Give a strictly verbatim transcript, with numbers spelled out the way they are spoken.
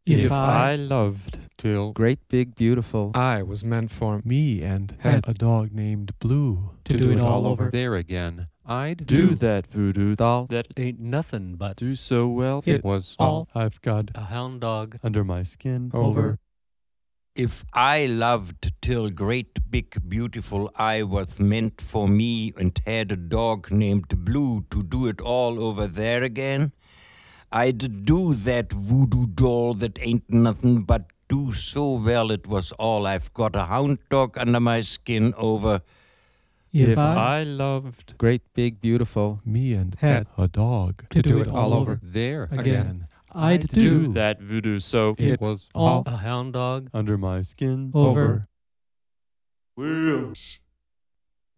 If I loved till Great big beautiful I was meant for me and had a dog named Blue to do it all over there again, I'd do do that voodoo doll that ain't nothing but do so well. It It was all all I've got a hound dog under my skin over. If I loved till great big beautiful I was meant for me and had a dog named Blue to do it all over there again, I'd do that voodoo doll that ain't nothing but do so well it was all I've got a hound dog under my skin over. If I loved great big beautiful me and had had a dog to do it all over there again, again, I'd do do that voodoo so it it was all all a hound dog under my skin over. Will.